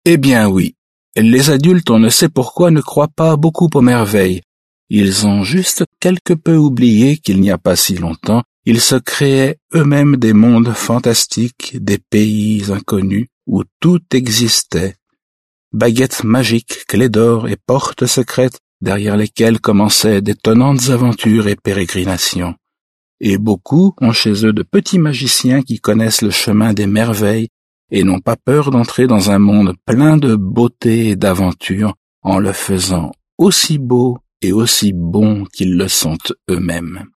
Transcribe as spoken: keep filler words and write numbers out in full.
Eh bien oui, les adultes, on ne sait pourquoi, ne croient pas beaucoup aux merveilles. Ils ont juste quelque peu oublié qu'il n'y a pas si longtemps, ils se créaient eux-mêmes des mondes fantastiques, des pays inconnus où tout existait. Baguettes magiques, clés d'or et portes secrètes derrière lesquelles commençaient d'étonnantes aventures et pérégrinations. Et beaucoup ont chez eux de petits magiciens qui connaissent le chemin des merveilles et n'ont pas peur d'entrer dans un monde plein de beauté et d'aventure en le faisant aussi beau et aussi bon qu'ils le sont eux-mêmes.